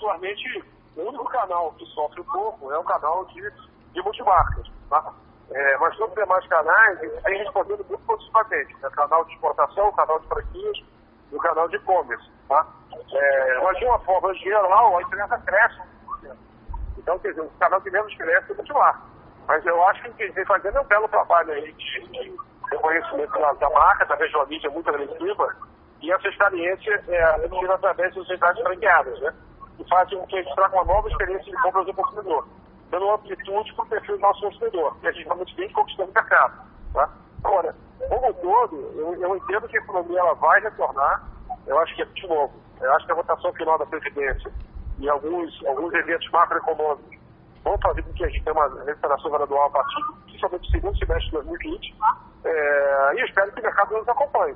particularmente, o único canal que sofre um pouco é o canal de multimarcas, tá? Mas todos os demais canais têm respondido muito positivamente, né? Canal de exportação, canal de franquias e o canal de e-commerce, tá? Mas de uma forma geral, a empresa cresce. Então, quer dizer, o canal que menos cresce é o multimarca. Mas eu acho que quem vem fazendo é um belo trabalho aí de reconhecimento da marca, talvez uma mídia muito agressiva, e essa experiência é adquirida através das entidades franqueadas, né? Que fazem com que a gente traga uma nova experiência de compra do consumidor, dando amplitude para o perfil do nosso consumidor, que a gente realmente vem conquistando o mercado, tá? Agora, como um todo, eu entendo que a economia ela vai retornar. Eu acho que, de novo, eu acho que a votação final da Previdência e alguns eventos macroeconômicos vão fazer com que a gente tenha uma recuperação gradual a partir, principalmente do segundo semestre de 2020, e eu espero que o mercado nos acompanhe.